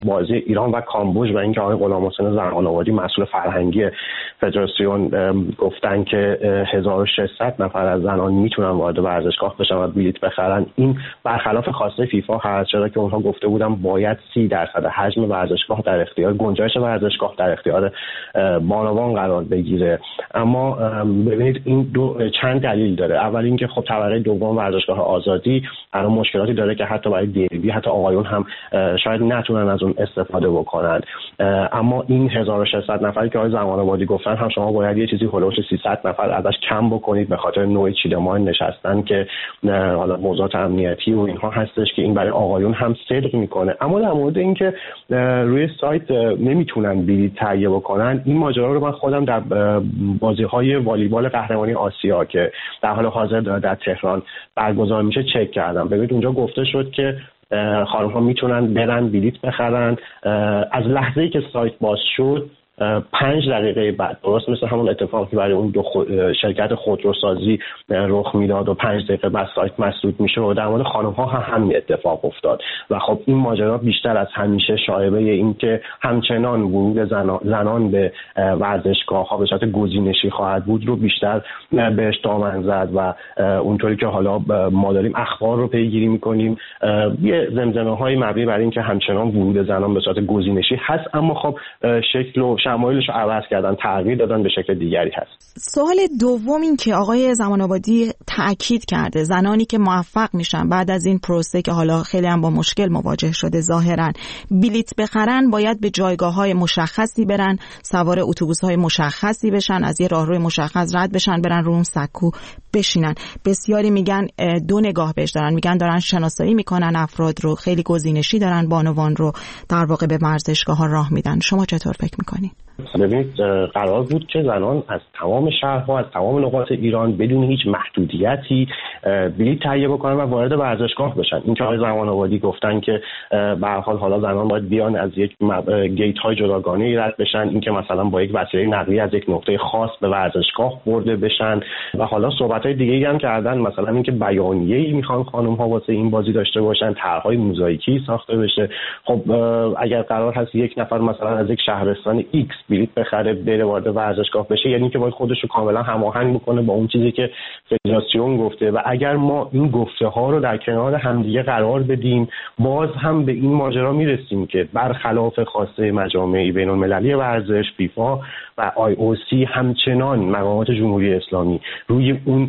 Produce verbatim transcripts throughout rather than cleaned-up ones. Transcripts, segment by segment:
بازی ایران و کامبوج و اینکه آقای غلامحسین زمان‌آبادی مسئول فرهنگی فدراسیون گفتن که هزار و ششصد نفر از زنان میتونن وارد ورزشگاه بشن و بلیت بخرن، این برخلاف خواسته فیفا هست، چرا که اونها گفته بودن باید سی درصد حجم ورزشگاه در اختیار گنجایش ورزشگاه در اختیار بانوان قرار بگیره. اما ببینید این دو چند دلیل داره. اول اینکه خب طبقه دوم ورزشگاه آزادی الان مشکلاتی داره که حتی برای دربی حتی آقایون هم شاید نتونن از اون استفاده بکنن. اما این هزار و ششصد نفری که آقای زمان‌آبادی گفتن هم شما باید یه چیزی هولوش سیصد نفر ازش کم بکنید به خاطر نوع چیدمان نشستن که حالا موضوعات امنیتی و اینها هستش که این برای آقایون هم صدق میکنه. اما در مورد اینکه روی سایت نمیتونن بلیط تهیه بکنن، این ماجرا رو من خودم در بازی‌های والیبال قهرمانی آسیا که در حال حاضر در تهران برگزار میشه چک کردم. ببینید اونجا گفته شد که خانم‌ها میتونن برن بلیط بخرن. از لحظه‌ای که سایت باز شد پنج دقیقه بعد، درست مثل همون اتفاقی برای اون دو خود شرکت خودروسازی رخ میداد و پنج دقیقه بعد سایت مسدود میشه و در مورد خانم‌ها هم همین اتفاق افتاد و خب این ماجرا بیشتر از همیشه شایبه این که همچنان ورود زنان, زنان به ورزشگاه‌ها به صورت گزینشی خواهد بود رو بیشتر بهش دامن زد و اونطوری که حالا ما داریم اخبار رو پیگیری می‌کنیم یه زمزمه‌های مبنی بر این که همچنان ورود زنان به صورت گزینشی هست، اما خب شکل و شمایلش رو عوض کردن، تغییر دادن، به شکل دیگری هست. سوال دوم این که آقای زمان‌آبادی تأکید کرده زنانی که موفق میشن بعد از این پروسه که حالا خیلی هم با مشکل مواجه شده ظاهرا بلیت بخرن باید به جایگاه‌های مشخصی برن، سوار اتوبوس‌های مشخصی بشن، از یه راهروی مشخص رد بشن، برن رو اون سکو بشینن. بسیاری میگن دو نگاه بهش دارن، میگن دارن شناسایی میکنن افراد رو، خیلی گزینشی دارن بانوان رو در واقع به ورزشگاه‌ها راه میدن. شما چطور فکر میکنین؟ ببینید قرار بود که زنان از تمام شهرها از تمام نقاط ایران بدون هیچ محدودیتی بلیط تهیه بکنن و وارد ورزشگاه بشن. این که آقای زمان‌آبادی گفتن که به هر حال حالا زنان باید بیان از یک گیت های جداگانه رد بشن، این که مثلا با یک وسیله نقلیه از یک نقطه خاص به ورزشگاه برده بشن و حالا صحبت‌های دیگه‌ای هم کردن، مثلا اینکه بیانیه‌ای میخوان خانم‌ها واسه این بازی داشته باشن، طرح‌های موزاییکی ساخته بشه. خب اگر قرار هست یک نفر مثلا از یک شهرستان ایکس بلیط بخره بره وارد ورزشگاه بشه، یعنی که باید خودش رو کاملا هماهنگ بکنه با اون چیزی که فدراسیون گفته و اگر ما این گفته ها رو در کنار همدیگه قرار بدیم باز هم به این ماجرا میرسیم که برخلاف خواسته مجامع بین‌المللی ورزش فیفا و آی او سی همچنان مقامات جمهوری اسلامی روی اون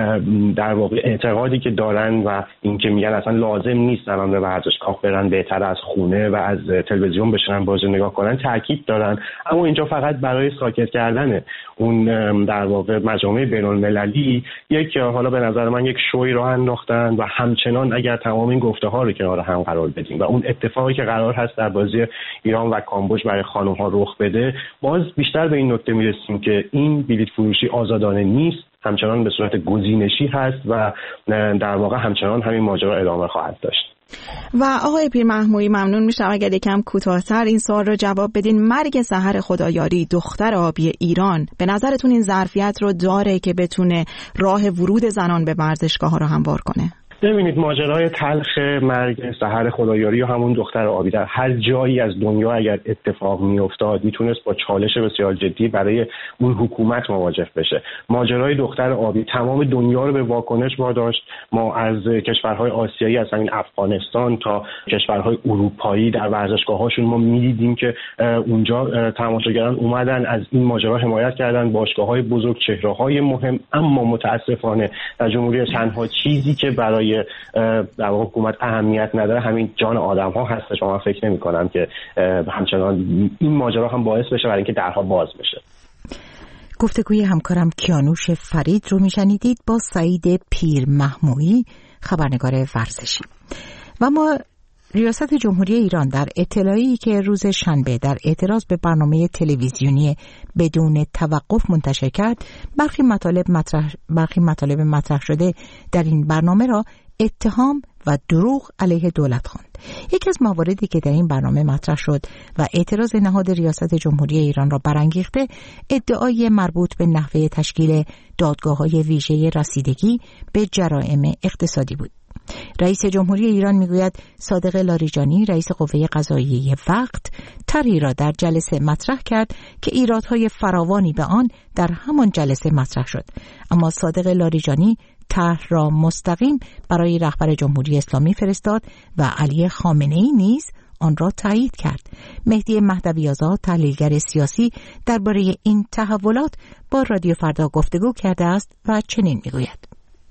در واقع اعتقادی که دارن و اینکه میگن اصلا لازم نیست الان به ورزشگاه برن، بهتر از خونه و از تلویزیون بشینن بازی نگاه کنن تاکید دارن. اما اینجا فقط برای ساکت کردن اون در واقع مجامع بین‌المللی یک حالا به نظر من یک شوی راه انداختن و همچنان اگر تمام این گفته ها رو کنار هم قرار بدیم و اون اتفاقی که قرار هست در بازی ایران و کامبوج برای خانم ها رخ بده، باز بیشتر به این نکته میرسیم که این بلیط فروشی آزادانه نیست، همچنان به صورت گزینشی هست و در واقع همچنان همین ماجرا ادامه خواهد داشت. و آقای پیر محمویی ممنون میشم اگر یکم کوتاه‌تر این سوال رو جواب بدین. مرگ سحر خدایاری دختر آبی ایران به نظرتون این ظرفیت رو داره که بتونه راه ورود زنان به ورزشگاه‌ها رو هموار کنه؟ ببینید ماجرای تلخ مرگ سحر خدایاری و همون دختر آبی در هر جایی از دنیا اگر اتفاق میافتاد میتونست با چالش بسیار جدی برای اون حکومت مواجه بشه. ماجرای دختر آبی تمام دنیا رو به واکنش واداشت. ما از کشورهای آسیایی از همین افغانستان تا کشورهای اروپایی در ورزشگاه‌هاشون ما می‌دیدیم که اونجا تماشاگران اومدن از این ماجرا حمایت کردن، باشگاه‌های بزرگ، چهره‌های مهم. اما متاسفانه در جمهوری تنها چیزی که برای در واقع حکومت اهمیت نداره همین جان آدم ها هست. شما فکر نمی کنم که همچنان این ماجرا هم باعث بشه برای اینکه درها باز بشه. گفتگوی همکارم کیانوش فرید رو میشنیدید با سعید پیر محمویی خبرنگار ورزشی. و ما ریاست جمهوری ایران در اطلاعی که روز شنبه در اعتراض به برنامه تلویزیونی بدون توقف منتشر کرد، برخی مطالب مطرح برخی مطالب مطرح شده در این برنامه را اتهام و دروغ علیه دولت خواند. یکی از مواردی که در این برنامه مطرح شد و اعتراض نهاد ریاست جمهوری ایران را برانگیخته، ادعای مربوط به نحوه تشکیل دادگاه‌های ویژه رسیدگی به جرائم اقتصادی بود. رئیس جمهوری ایران میگوید صادق لاریجانی رئیس قوه قضاییه وقت طرحی را در جلسه مطرح کرد که ایرادهای فراوانی به آن در همان جلسه مطرح شد، اما صادق لاریجانی طرح را مستقیم برای رهبر جمهوری اسلامی فرستاد و علی خامنه‌ای نیز آن را تایید کرد. مهدی مهدوی‌آزاد تحلیلگر سیاسی درباره این تحولات با رادیو فردا گفتگو کرده است و چنین میگوید: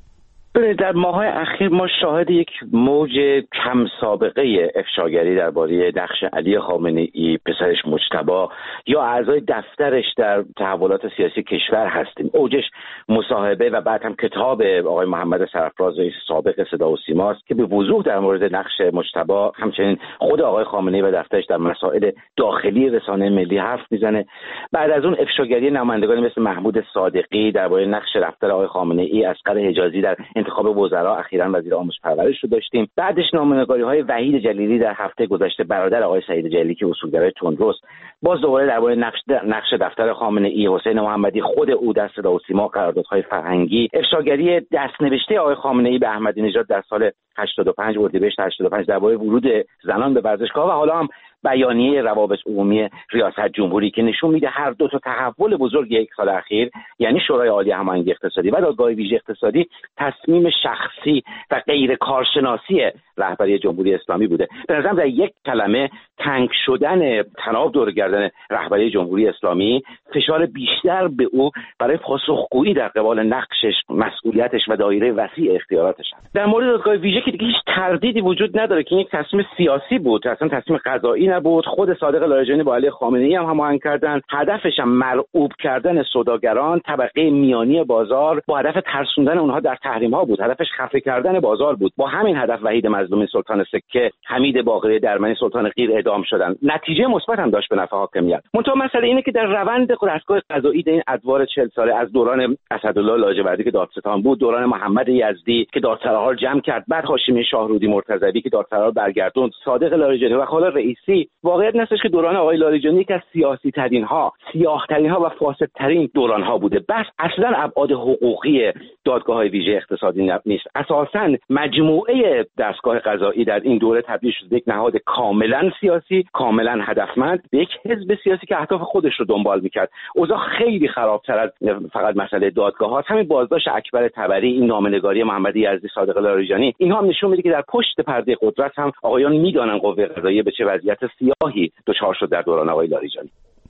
در ماه‌های اخیر ما شاهد یک موج کم سابقه افشاگری درباره نقش علی خامنه‌ای، پسرش مجتبی یا اعضای دفترش در تحولات سیاسی کشور هستیم. اوجش مصاحبه و بعد هم کتاب آقای محمد سرفراز سابق صدا و سیما است که به وضوح در مورد نقش مجتبی، همچنین خود آقای خامنه‌ای و دفترش در مسائل داخلی رسانه ملی حرف میزنه. بعد از اون افشاگری نمایندگانی مثل محمود صادقی درباره نقش رفتار آقای خامنه‌ای، اصغر حجازی در انتخاب وزرا، اخیراً وزیر آموزش پرورش رو داشتیم. بعدش نامه‌نگاری‌های وحید جلیلی در هفته گذشته، برادر آقای سعید جلیلی که اصولگرای تندروست، باز دوباره درباره نقش نقش دفتر خامنه‌ای، حسین محمدی خود او در صدا و سیما، قراردادهای فرهنگی، افشاگری دست‌نوشته آقای خامنه‌ای به احمدی نژاد در سال هشتاد و پنج اردیبهشت هشتاد و پنج درباره ورود زنان به ورزشگاه و حالا هم بیانیه روابط عمومی ریاست جمهوری که نشون میده هر دو تا تحول بزرگ یک سال اخیر، یعنی شورای عالی هماهنگی اقتصادی و دادگاه ویژه اقتصادی، تصمیم شخصی و غیر کارشناسی رهبری جمهوری اسلامی بوده. به نظرم در یک کلمه تنگ شدن تناب دور گردن رهبری جمهوری اسلامی فشار بیشتر به او برای پاسخگویی در قبال نقشش، مسئولیتش و دایره وسیع اختیاراتش هست. در مورد دادگاه ویژه که دیگه هیچ تردیدی وجود نداره که این یک تصمیم سیاسی بود، اصلا تصمیم قضایی نبود. خود صادق لاریجانی با علی خامنه‌ای هم هماهنگ کردن. هدفش هم مرعوب کردن سوداگران، طبقه میانی بازار، با هدف ترسوندن اونها در تحریم‌ها بود. هدفش خفه کردن بازار بود. با همین هدف وحید مظلومی سلطان سکه، حمید باقری درمانی سلطان غیر اعدام شدن. نتیجه مثبت هم داشت به نفع حاکمیت. منتها مسئله اینه که در روند دستگاه قضایی این ادوار چهل ساله، از دوران اسدالله لاجوردی که دادستان بود، دوران محمد یزدی که دادسراها رو جمع کرد، بعد هاشمی شاهرودی مرتضوی که دادسراها رو برگردوند، صادق لاریجانی و حالا رئیسی، واقعیت نستش که دوران آقای لاریجانی یکی از سیاسی ترین ها، سیاه ترین ها و فاسد ترین دوران ها بوده. بس اصلا ابعاد حقوقی دادگاه های ویژه اقتصادی نیست. اساسا مجموعه دستگاه قضایی در این دوره تبدیل شد به یک نهاد کاملا سیاسی، کاملا هدفمند، به یک حزب سیاسی که اهداف خودش رو دنبال میکرد. اوضاع خیلی خرابتر از فقط مسئله دادگاه هاست. همین بازداشت اکبر طبری، این نامه‌نگاری محمد یزدی، صادق لاریجانی، اینها هم نشون میده که در پشت پرده قدرت هم آقایان میدانن قوه قضاییه به چه وضعیت سیاهی دچار شد در دوران آقای لاریجانی.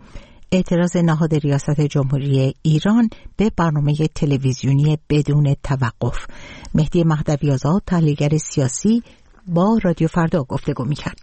اعتراض نهاد ریاست جمهوری ایران به برنامه تلویزیونی بدون توقف. مهدی مهدوی‌آزاد تحلیلگر سیاسی با رادیو فردا گفتگو می‌کرد.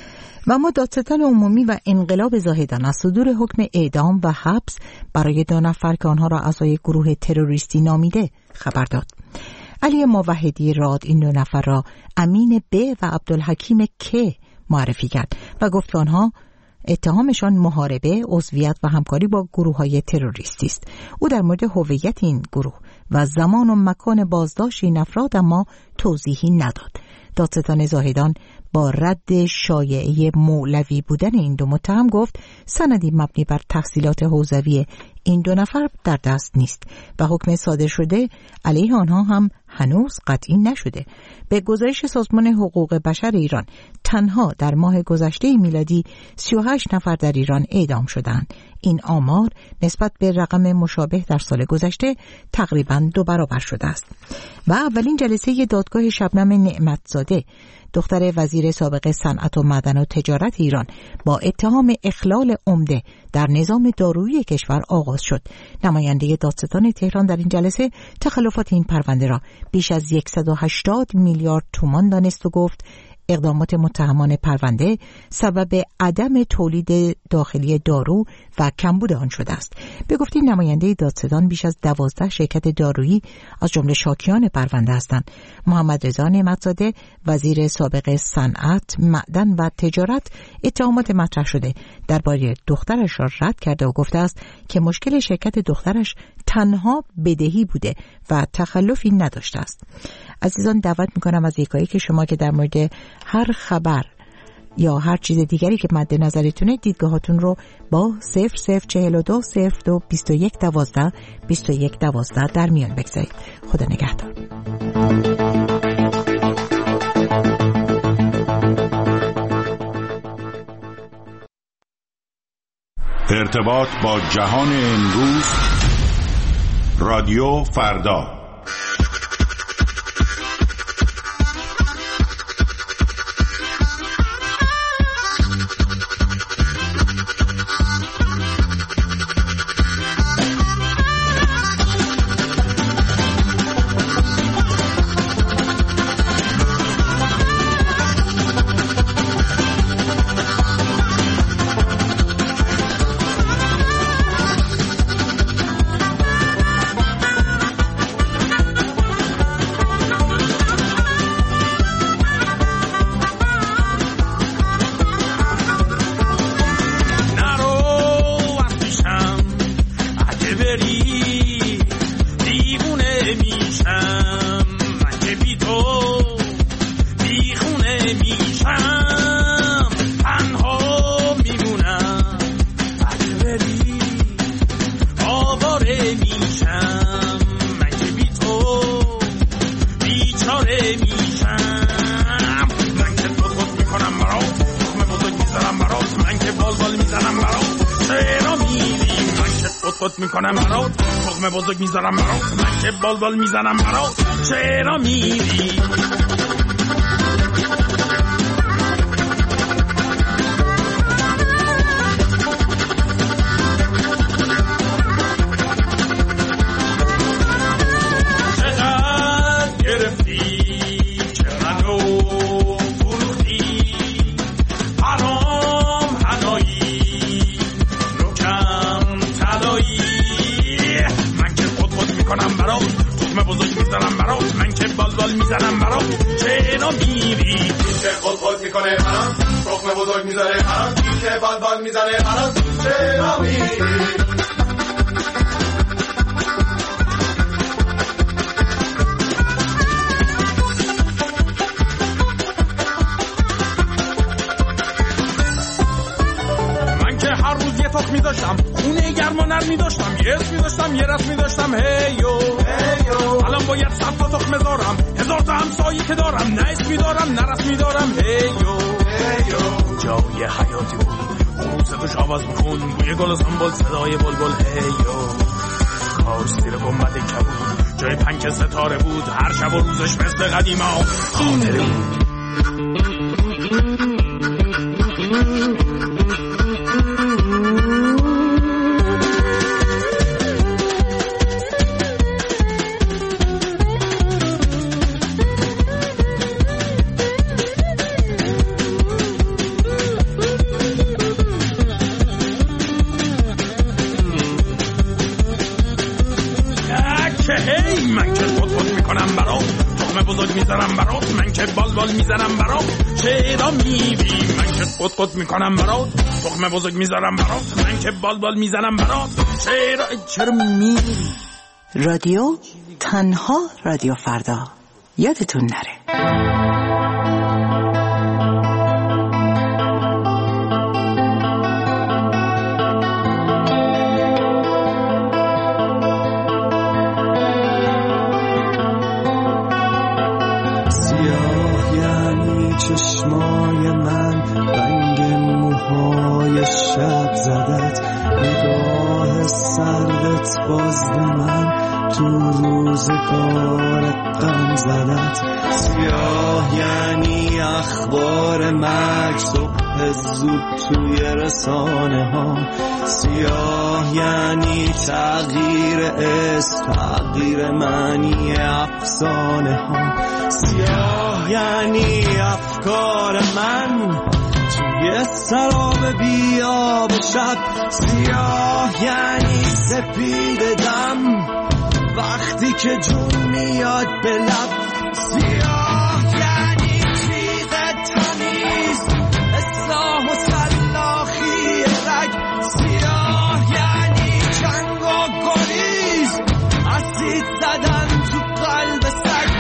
و ما دادستان عمومی و انقلاب زاهدان از صدور حکم اعدام و حبس برای دو نفر که آنها را اعضای گروه تروریستی نامیده خبر داد. علی موحدی راد این دو نفر را امین ب و عبدالحکیم که معرفی کرد و گفت آنها اتهامشان محاربه، عضویت و همکاری با گروه‌های تروریستی است. او در مورد هویت این گروه و زمان و مکان بازداشت این افراد اما توضیحی نداد. دادستان زاهدان با رد شایعه مولوی بودن این دو متهم گفت سندی مبنی بر تحصیلات حوزوی این دو نفر در دست نیست و حکم صادر شده علیه آنها هم هنوز قطعی نشده. به گزارش سازمان حقوق بشر ایران تنها در ماه گذشته میلادی سی و هشت نفر در ایران اعدام شدند. این آمار نسبت به رقم مشابه در سال گذشته تقریباً دو برابر شده است. و اولین جلسه دادگاه شبنم نعمتزاده دختر وزیر سابق صنعت و معدن و تجارت ایران با اتهام اخلال عمده در نظام دارویی کشور آغاز شد. نماینده دادستان تهران در این جلسه تخلفات این پرونده را بیش از صد و هشتاد میلیارد تومان دانست و گفت اقدامات متهمان پرونده سبب عدم تولید داخلی دارو و کمبود آن شده است. به گفته نماینده دادستان بیش از دوازده شرکت دارویی از جمله شاکیان پرونده هستند. محمد رضا نعمتزاده وزیر سابق صنعت، معدن و تجارت اتهامات مطرح شده درباره دخترش را رد کرده و گفته است که مشکل شرکت دخترش تنها بدهی بوده و تخلفی نداشته است. عزیزان دعوت میکنم از یکایی که شما که در مورد هر خبر یا هر چیز دیگری که مد نظرتونه دیدگاهاتون رو با صفر صفر چهل و دو صفر دو بیست و یک دوازده بیست و یک دوازده در میان بگذارید. خدا نگهدار. ارتباط با جهان امروز، رادیو فردا. میکنم برات تخم بزرگ میذارم برات، من که بال بال میزنم برات، چرا میری؟ چقدر گرفتی که منو فروختی، حرام حنایی نوکم طلایی، من که خود خود میکنم برات تخم بزرگ میزنم برات، من که بال بال میزنم برات، چرا میری؟ این که خود خود میکنه برات تخم بزرگ میذاره برات، این که بال بال میزنه برات، چرا میری؟ می‌داشتم خونه گرم و نرم می‌داشتم، یه اسم می‌داشتم یه رسم می‌داشتم، هیو هیو الان باید صد تا تخم دارم، هزار تا همسایه که دارم، نه اسم می‌دارم نه رسم می‌دارم، هیو هیو جای حیاتی بود خروس توش آواز می‌خون، بوی گل و سنبل صدای بلبل، هیو کاش زیر گنبد کبود جای پنک ستاره بود، هر شب و روزش مثل قدیما خاطره بود. میزنم برات، من که بال بال میزنم برات، چرا میری؟ من که قط قط میکنم برات تخم بزرگ میذارم برات، من که بال بال میزنم برات، چرا چرا میری؟ رادیو تنها رادیو فردا، یادتون نره. چشمای من رنگ موهای شب زدت، نگاه سردت باز به من تو روزگار غم زدت، سیاه یعنی اخبار مرگ صبح زود توی رسانه ها، سیاه یعنی تغییر اسم تغییر معنی افسانه ها، سیاه یعنی افکار من توی سراب بیاب شب، سیاه یعنی سپید دم وقتی که جون میاد به لب، سیاه یعنی تیغ تمیز اصلاح و سلاخی رگ، سیاه یعنی جنگ و گریز اسید زدن تو قلب سگ،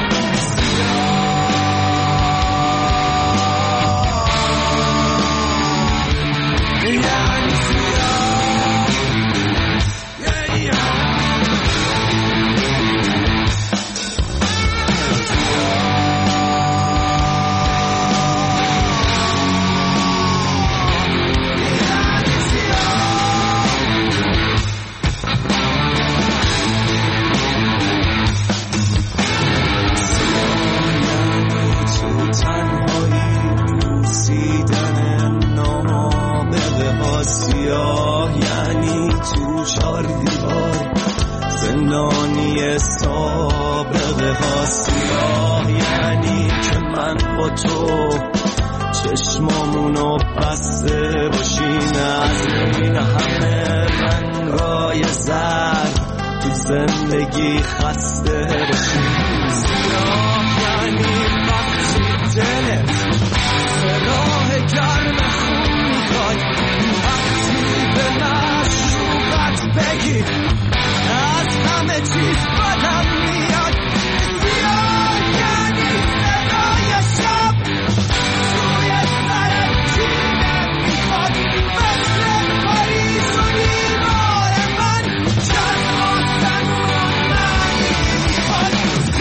سیاه یعنی تو چار دیوار زندانی سابقه ها، سیاه یعنی که من با تو چشمامونو بسته باشین از این همه رنگای زرد تو زندگی خسته باشین. سیاه یعنی وقتی دلت به راه گرم خون میخواد، وقتی به مشروبت بگی از همه چیز بدم میاد. سیاه یعنی صدای شب توی سرت چینه میخواد، مثل پاریس و دیوار من چند آسمون معنی میخواد.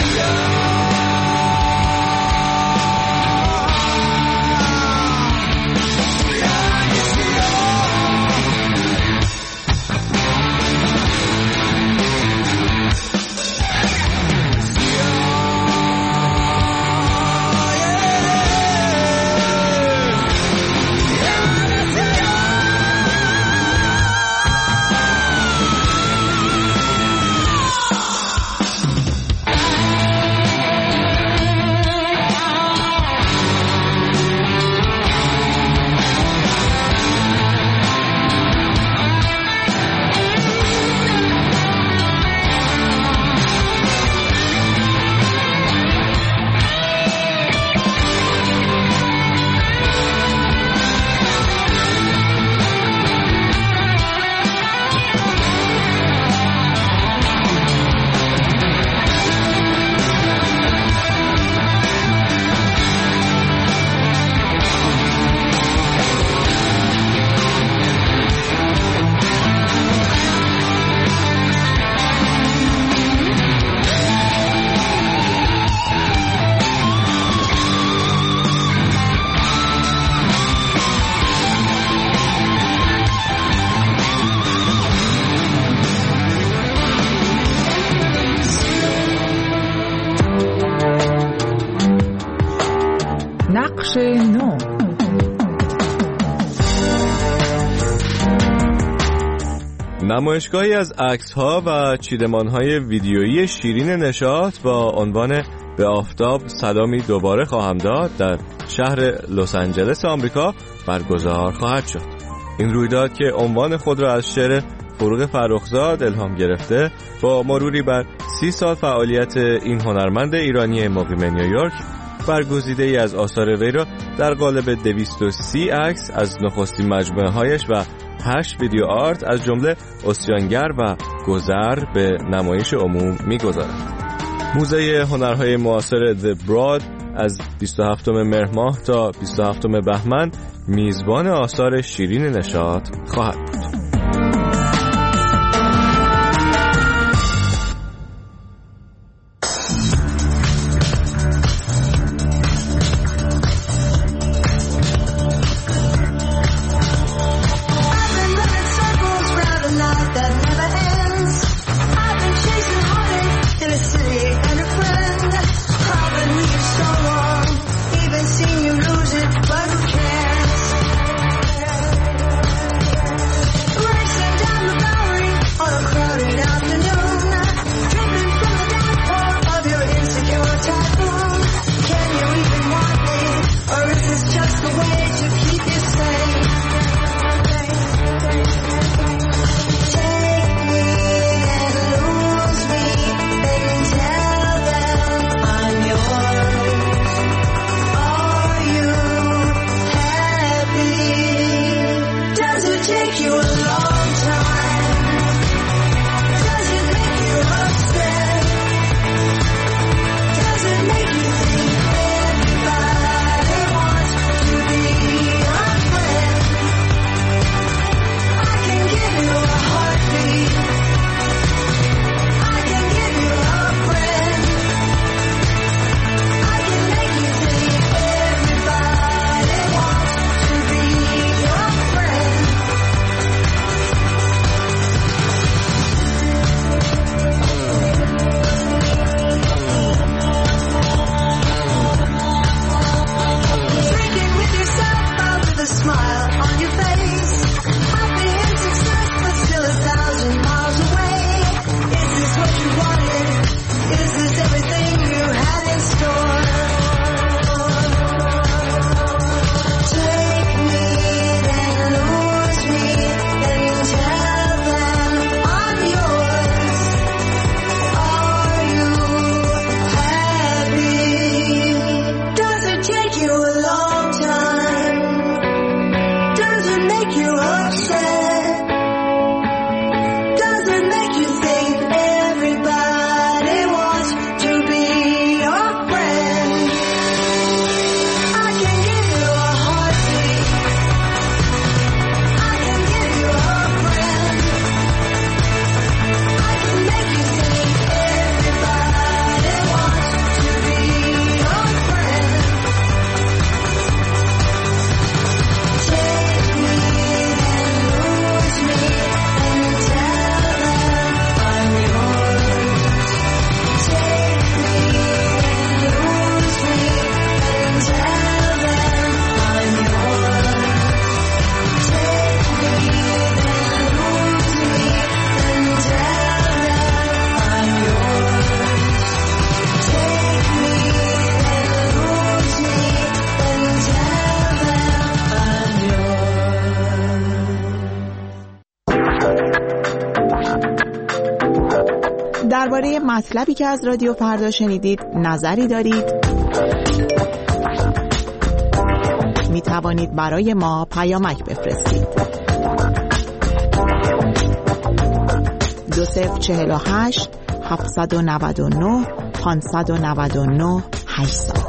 نقش نو. نمایشگاهی از عکس‌ها و چیدمان‌های ویدیویی شیرین نشاط با عنوان به آفتاب صدامی دوباره خواهم داد در شهر لس آنجلس آمریکا برگزار خواهد شد. این رویداد که عنوان خود را از شعر فروغ فرخزاد الهام گرفته، با مروری بر سی سال فعالیت این هنرمند ایرانی مقیم نیویورک، برگزیده ای از آثار وی را در قالب دویست و سی عکس از نخستین مجموعه هایش و هشت ویدیو آرت از جمله اسیانگر و گذر به نمایش عموم می‌گذارد. موزه هنرهای معاصر The Broad از بیست و هفتم مهر ماه تا بیست و هفتم بهمن میزبان آثار شیرین نشاط خواهد بود. درباره مطلبی که از رادیو فردا شنیدید نظری دارید؟ می توانید برای ما پیامک بفرستید. دو صفر چهل و هشت هفتصد و نود و نه پانصد و نود و نه هشتصد.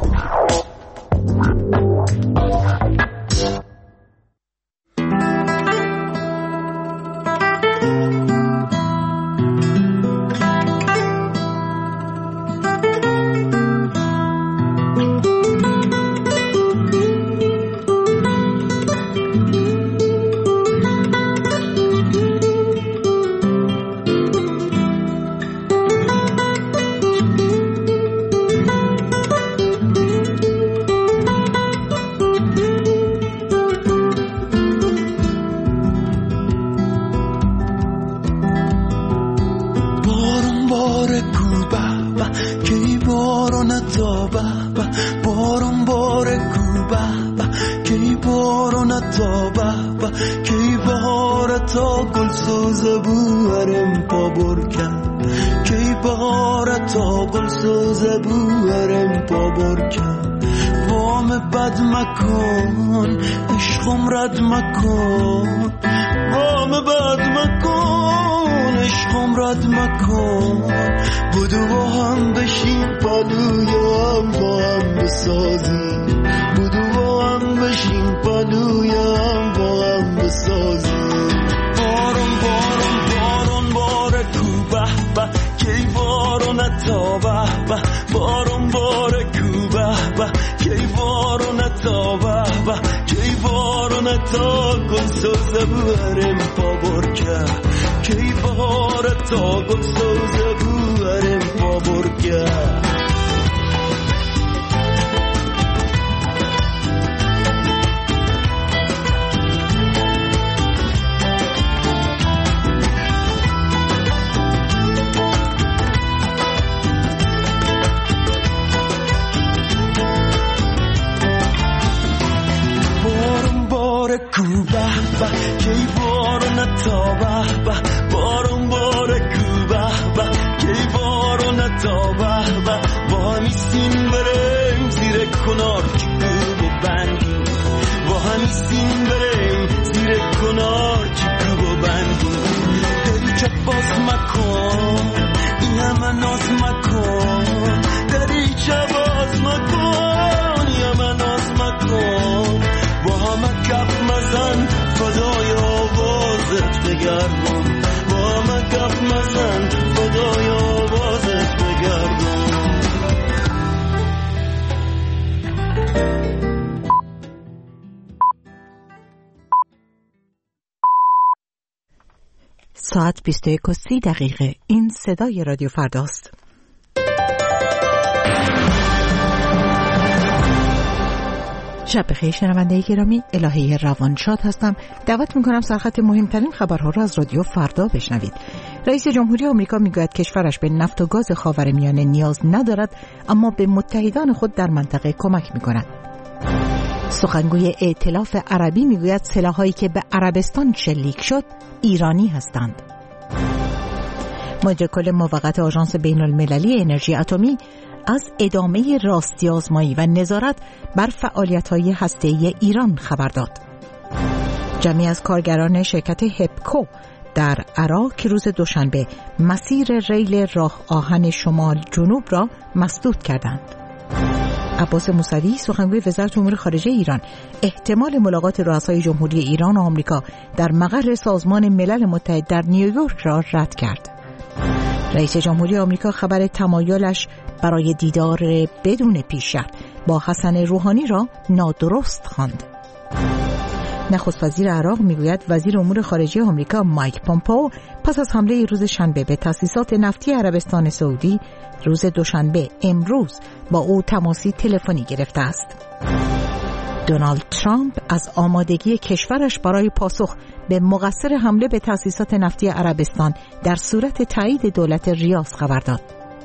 ساعت بیست و یک و سی دقیقه. این صدای رادیو فرداست. شب بخیر شنونده گرامی، الهه روانشاد هستم. دعوت میکنم سرخط مهمترین خبرها را از رادیو فردا بشنوید. رئیس جمهوری آمریکا میگوید کشورش به نفت و گاز خاورمیانه نیاز ندارد، اما به متحدان خود در منطقه کمک میکند. سخنگوی ائتلاف عربی میگوید سلاحایی که به عربستان شلیک شد ایرانی هستند. مدیر کل موقت آژانس بین المللی انرژی اتمی از ادامه راستی آزمایی و نظارت بر فعالیت‌های هسته‌ای ایران خبر داد. جمعی از کارگران شرکت هپکو در عراق که روز دوشنبه مسیر ریل راه آهن شمال جنوب را مسدود کردند. عباس موسوی سخنگوی وزارت امور خارجه ایران احتمال ملاقات رؤسای جمهوری ایران و آمریکا در مقر سازمان ملل متحد در نیویورک را رد کرد. رئیس جمهوری آمریکا خبر تمایلش برای دیدار بدون پیش شرط با حسن روحانی را نادرست خواند. نخست وزیر عراق میگوید وزیر امور خارجه آمریکا مایک پومپئو پس از حمله روز شنبه به تأسیسات نفتی عربستان سعودی روز دوشنبه امروز با او تماسی تلفنی گرفته است. دونالد ترامپ از آمادگی کشورش برای پاسخ به مقصر حمله به تأسیسات نفتی عربستان در صورت تایید دولت ریاض خبر داد.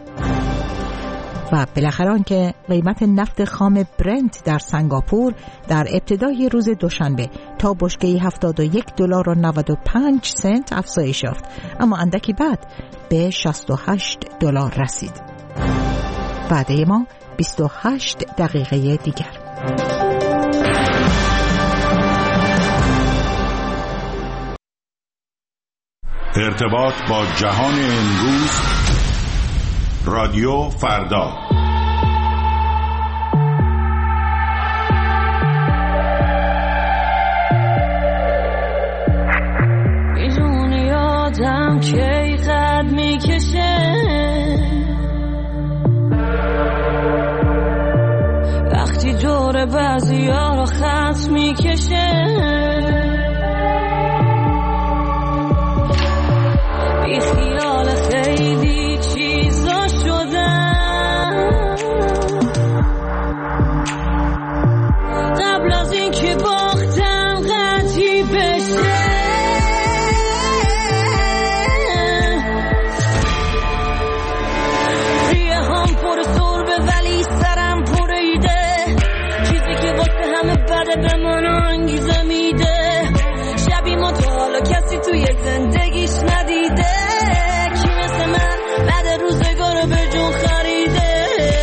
و بالاخره آنکه قیمت نفت خام برنت در سنگاپور در ابتدای روز دوشنبه تا بشکه‌ای هفتاد و یک دلار و نود و پنج سنت افزایش یافت، اما اندکی بعد به شصت و هشت دلار رسید. وعده ما بیست و هشت دقیقه دیگر. ارتباط با جهان امروز، رادیو فردا. بیرون یادم کی قد میکشه وقتی دور بعضی ها رو خط میکشه، بی خیال خیلی چیزا شدم قبل از این که باختم قطعی بشه. ریه هم پر سربه ولی سرم پر ایده، چیزی که واسه همه بده به من انگیزه میده. شبی ما تا حالا کسی توی زندگیش ندیده کی مثل من بعد روزگار رو به جون خریده.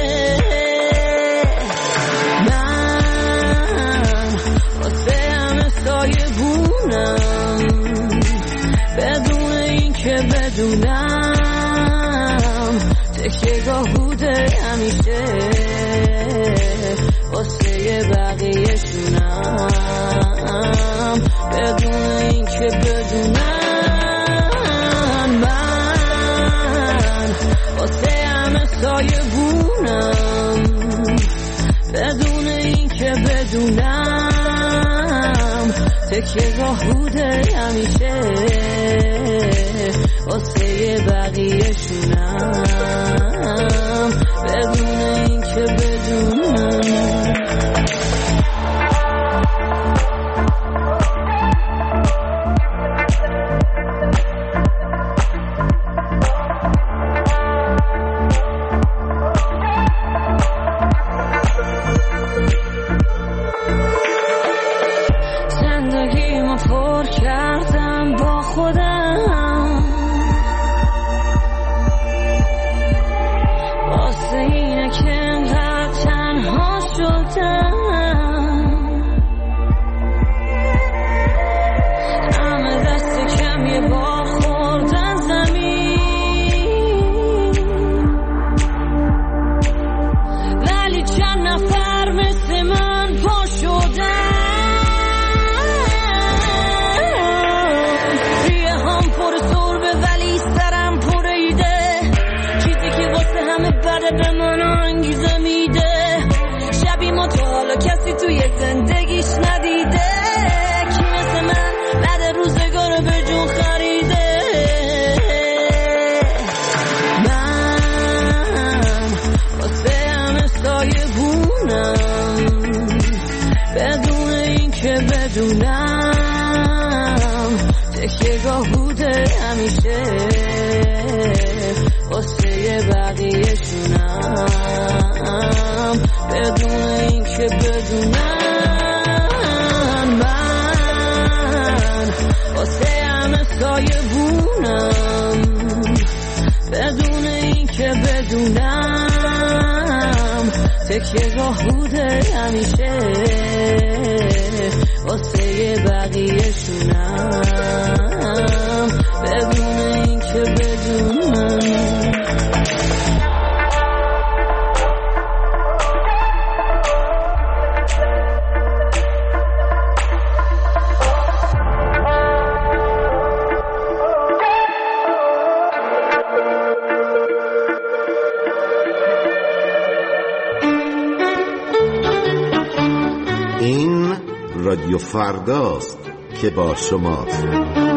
من واسه همه سایه بونم بدون این که بدونم تکیه گاه بوده همیشه واسه بقیه شونم بدون این که بدونم. من واسه همه سایه بونم بدون این که بدونم تکیه گاه بوده همیشه واسه بقیه شونم بدون این که بدونم. تکیه راه بوده همیشه واسه بقیه زندگیشونم بدون این که بدونم. این رادیو فرداست که با شماست.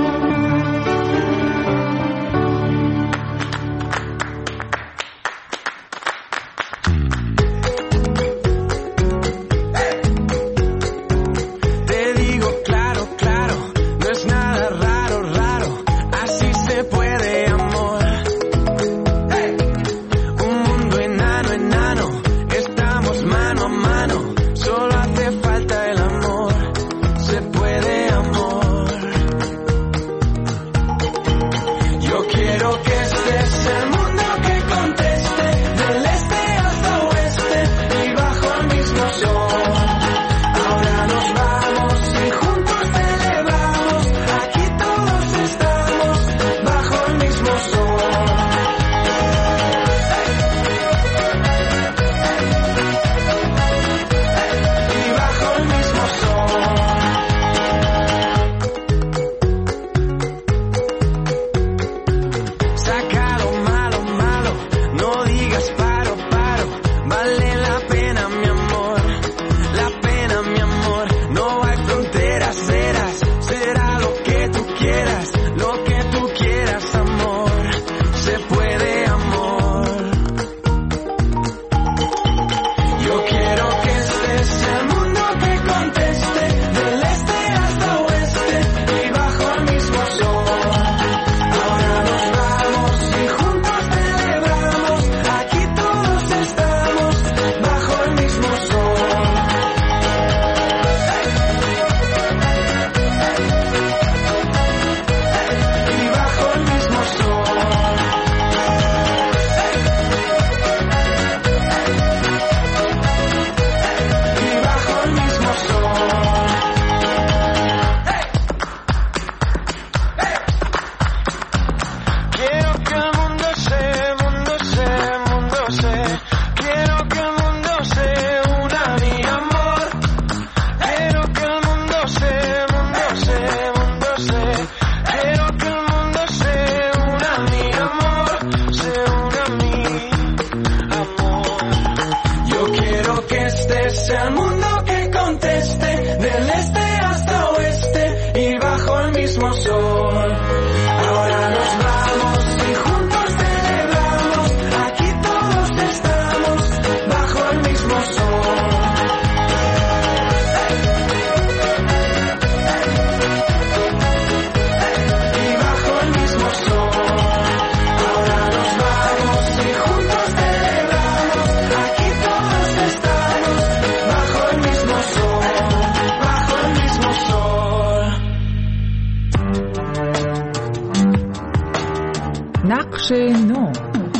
نقش نو.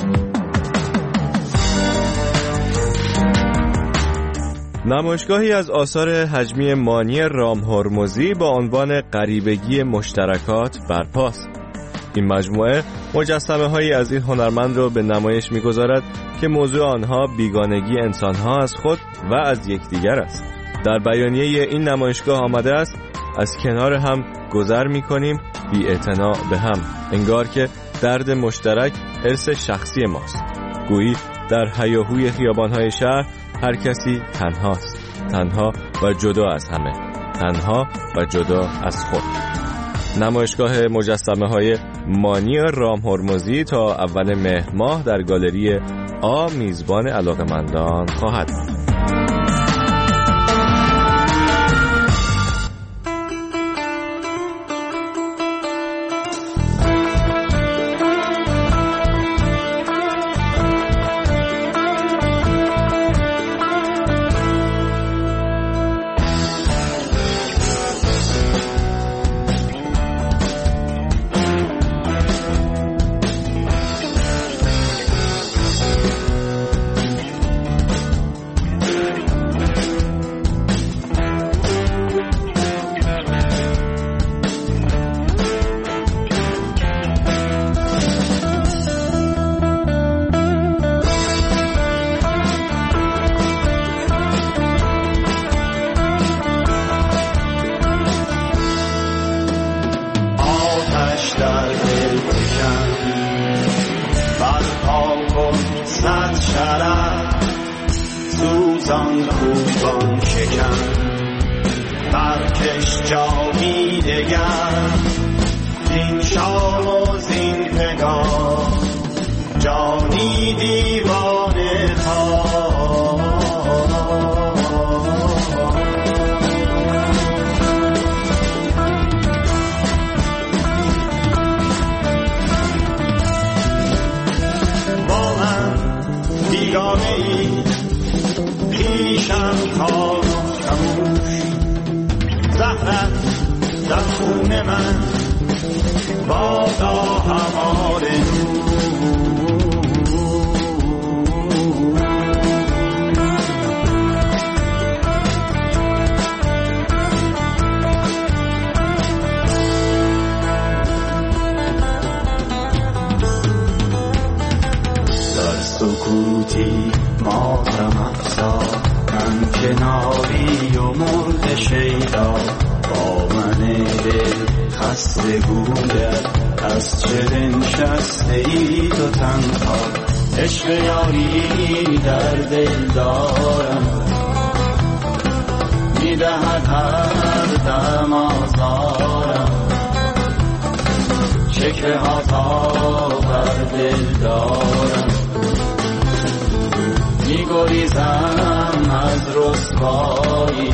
نمایشگاهی از آثار حجمی مانی رام هرمزی با عنوان غریبگی مشترکات برپاست. این مجموعه مجسمه هایی از این هنرمند را به نمایش می‌گذارد که موضوع آنها بیگانگی انسانها از خود و از یکدیگر است. در بیانیه این نمایشگاه آمده است: از کنار هم گذر می‌کنیم بی اعتنا به هم، انگار که درد مشترک ارث شخصی ماست. گویی در هیاهوی خیابان‌های شهر هر کسی تنهاست، تنها و جدا از همه، تنها و جدا از خود. نمایشگاه مجسمه‌های مانی رام هرمزی تا اول مهر ماه در گالری آ میزبان علاقه‌مندان خواهد بود. از شرف سوزان خوبان شکن برکش جامی دگر این شام و زین پگاه جانی دیوانه ها با من بیگانه ای پیشم کار خموش زهرت در خون من بادا همار در سکوتی ماتم افزا من کناری و مرد شیدا با من دل خسته بودت از چه نشسته ای تو تنها عشق یاری در دل دارم میدهد هر دم آزارم شکوه ها تا بر دل دارم میگریزم از رسوایی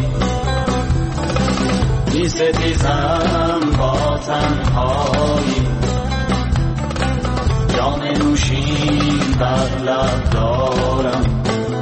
می ستیزم با تنهایی جام نوشین بر لب دارم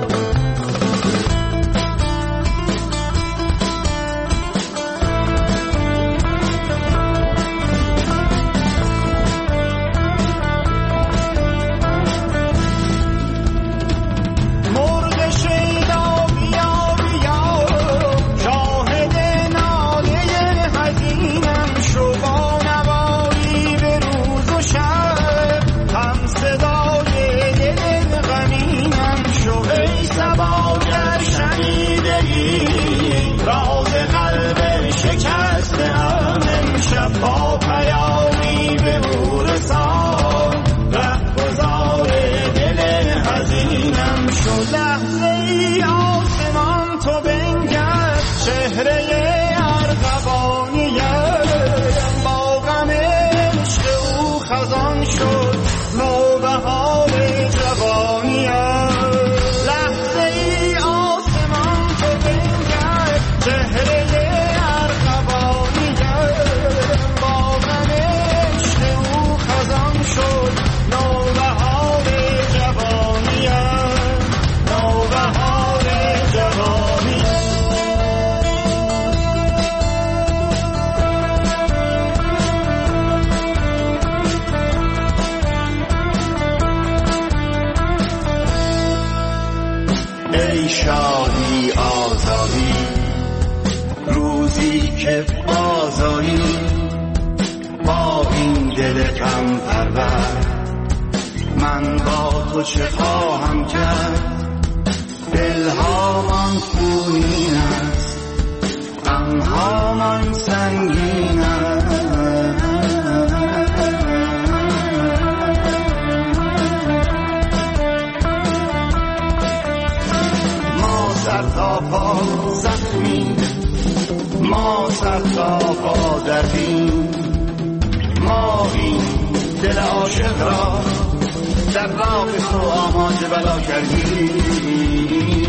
با پیامی به بورسان رهگذار دل حزینم شد لحظه ای آسمان تو بنگر چهره ارغوانیم با غم عشق او خزان شد نوبهار جوانیم لحظه ای آسمان تو بنگر چهره شادی آزادی روزی که آزادی با این دل غم پرور من با تو چه خواهم کرد دلها من خونین است غمها من سنگین است تا پا زخمی ما سر تا پا دردیم ما این دل عاشق را در راه تو آماده بلا کردیم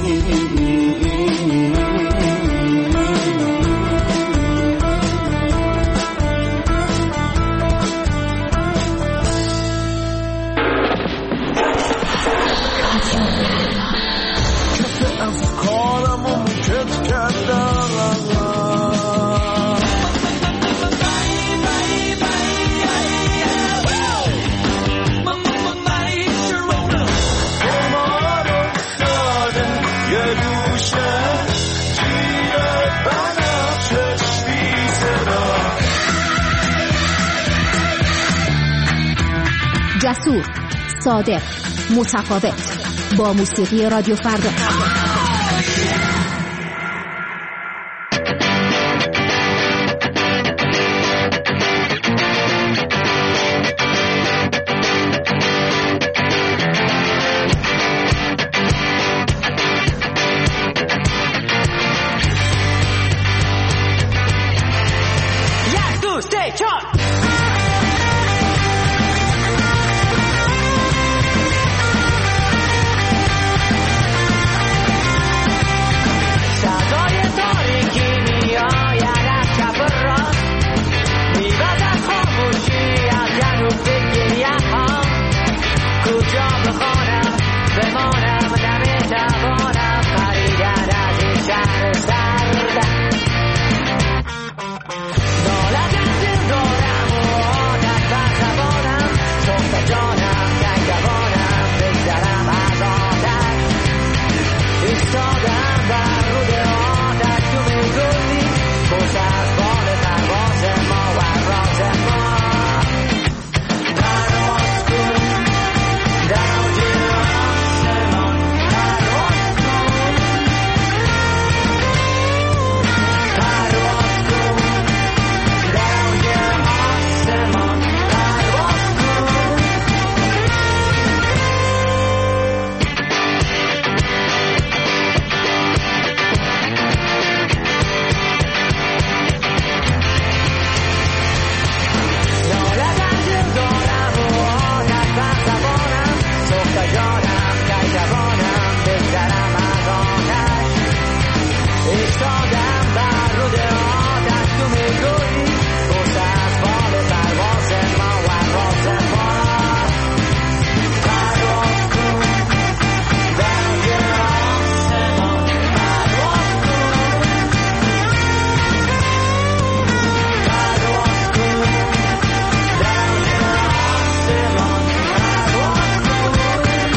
جسور، صادق، متفاوت با موسیقی رادیو فردا. سه چهار. صدای تاریکی میآید از چپ و راست، می‌وزد خاموشی از جنوب به گریه‌ها. کجا بخوانم بمانم نمی‌توانم پریدن از این شهر سرد. نالت از دل دارم و عادت بر زبانم، سخت جانم که جوانم بگذرم از آتش. ایستادم بر رود آتش تو می‌گویی خوش از بال پرواز ما و راز ما. پرواز کن در اوج آسمان، پرواز کن، پرواز کن در اوج آسمان، پرواز کن. نالت از دل دارم و عادت بر زبانم، سخت جانم که جوانم بگذرم از آتش. ایستادم بر رود آتش تو می‌گویی خوش از بال پرواز ما و راز ما. پرواز کن در اوج آسمان، پرواز کن، پرواز کن در اوج آسمان، پرواز کن.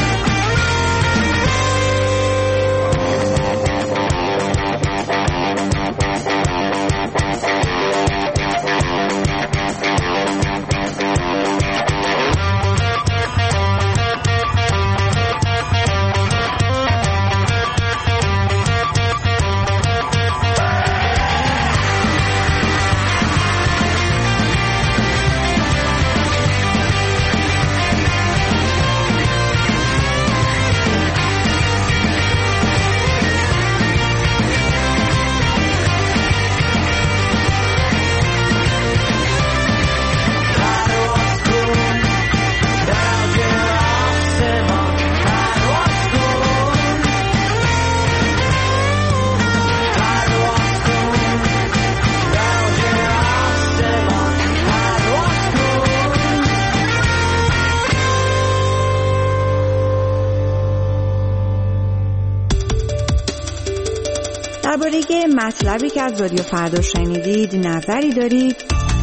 درباره مطلبی که از رادیو فردا شنیدید نظری دارید،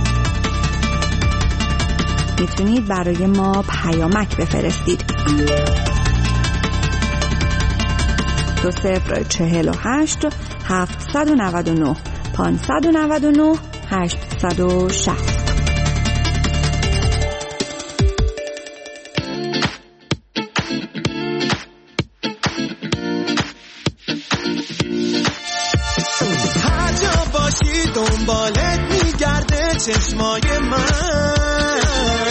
میتونید برای ما پیامک بفرستید. دو صفر چهل و هشت هفتصد و نود و نه پانصد و نود و نه هشتصد و شصت. دنبالت میگرده چشمای من،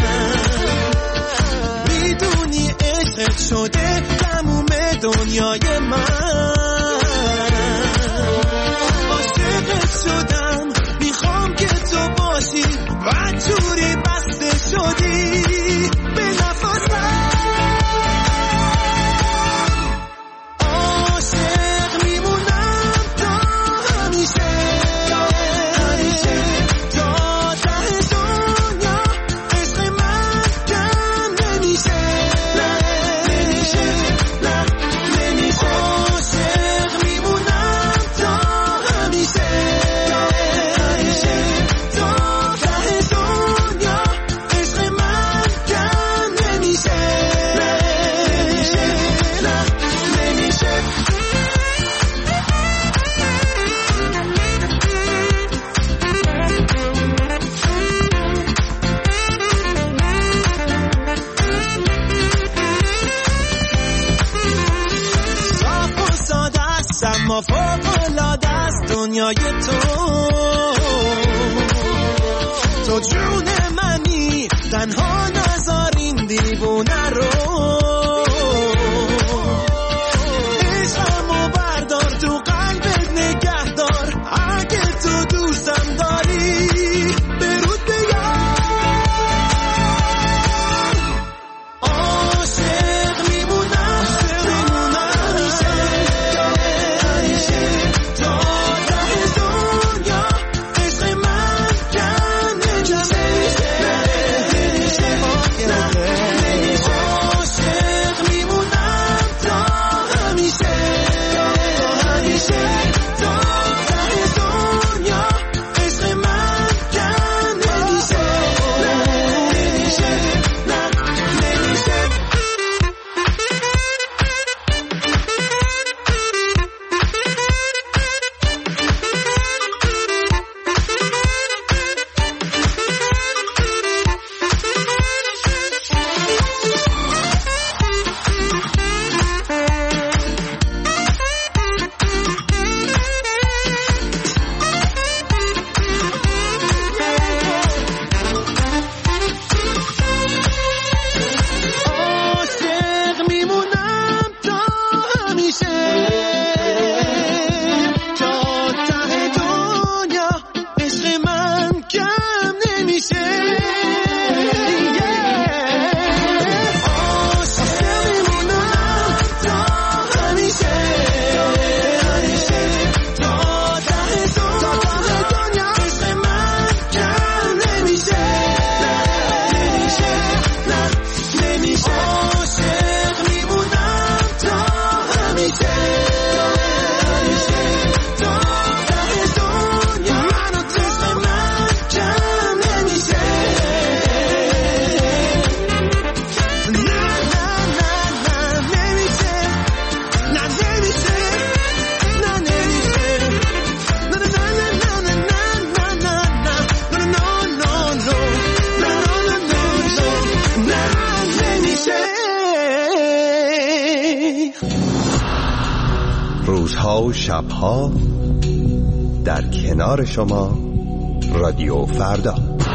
میدونی عشقت شده تموم دنیای من. عاشقت شدم میخوام که تو باشی و جوری بسته شدی به نفسم. عاشق میمونم تا همیشه، ما فوق‌العاده است دنیای تو، تو جون منی تنها نذار این دیوونه رو. عشقمو بردار تو قلبت نگه دار، اگه تو دوستم داری برود بگم روزها و شبها در کنار شما رادیو فردا.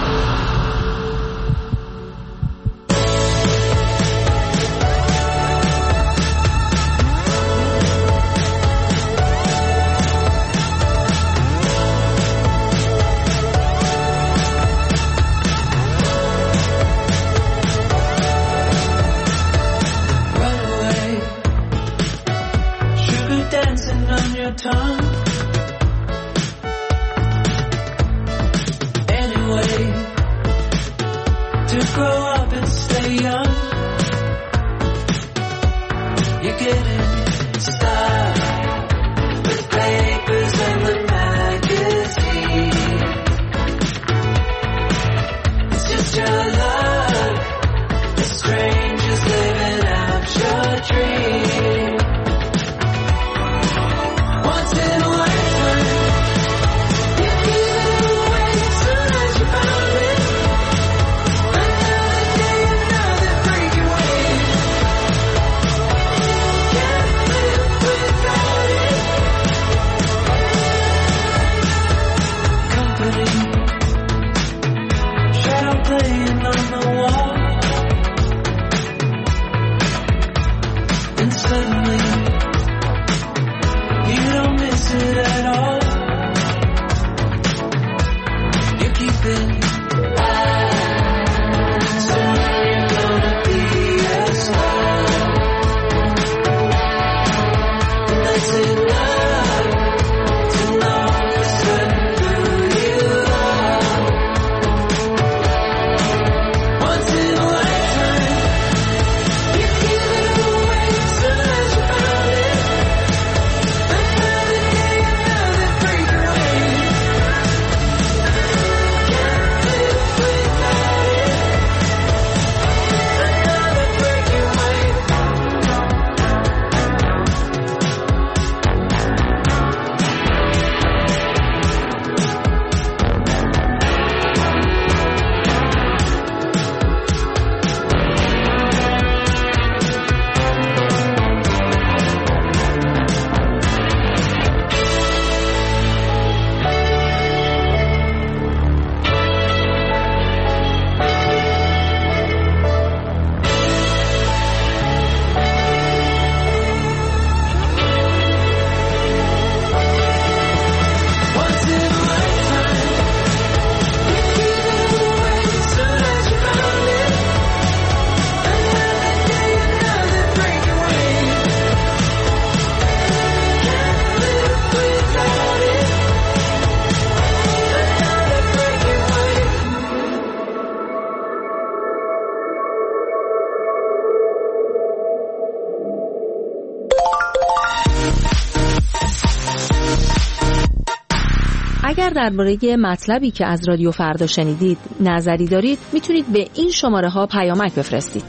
اگر درباره مطلبی که از رادیو فردا شنیدید نظری دارید میتونید به این شماره ها پیامک بفرستید.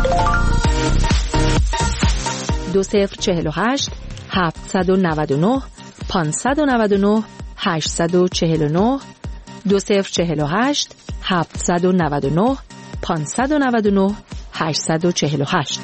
دو صفر چهل و هشت هفتصد و نود و نه پانصد و نود و نه هشتصد و چهل و نه دو صفر چهل و هشت هفتصد و نود و نه پانصد و نود و نه هشتصد و چهل و هشت.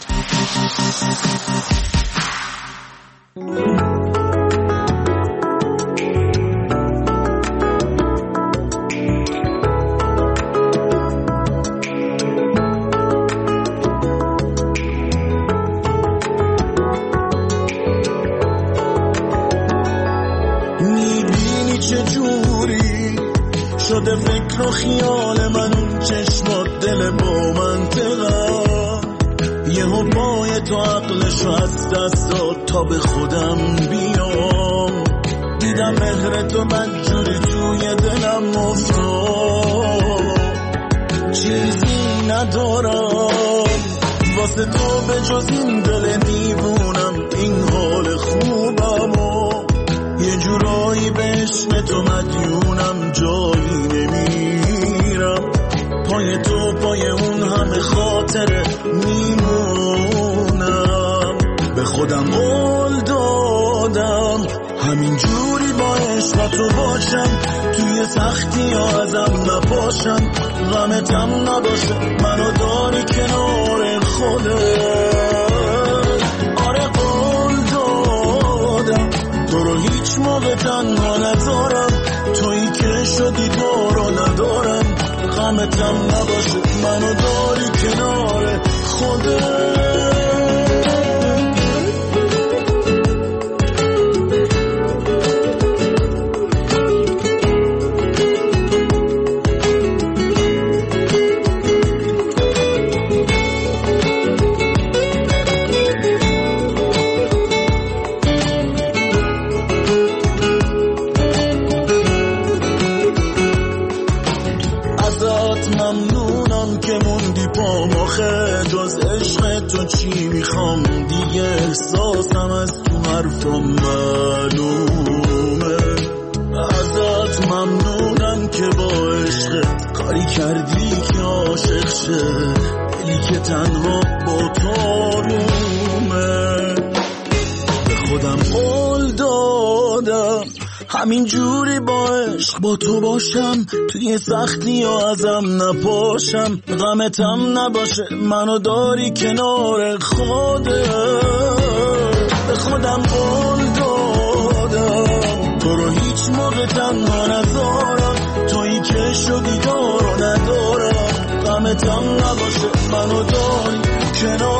شده فکر و خیال من اون چشمات دل با منطقه یهو پای تو عقلشو از دست داد تا به خودم بیام دیدم مهر تو بدجوری توی دلم افتاد چیزی ندارم واسه تو به جز این دل دیوونم این حال خوبم و یه جورایی به عشق تو مدیونم جایی نمیرم پای تو پای اون همه خاطره میمونم به خودم قول دادم همین جوری با عشق تو باشم توی سختی ها ازم نپاشم غمتم نباشه منو داری کنار خودت آره قول دادم موقع تنها ندارم، تویی که شدی دارو ندارم، غمتم نباشه منو داری کنار خودت. چی میخوام دیگه احساسم از تو حرفم معلومه، ازت ممنونم که با عشقت کاری کردی که عاشق شه، دلی که تنها با تو آرومه. به خودم قول دادم همین جوری با عشق با تو باشم، توی سختی و ازم نپاشم، غمتم نباشه منو داری کنار خودت. به خودم قول دادم تو رو هیچ موقع تنها نذارم، تویی که شدی دارو ندارم، غمتم نباشه منو داری کنار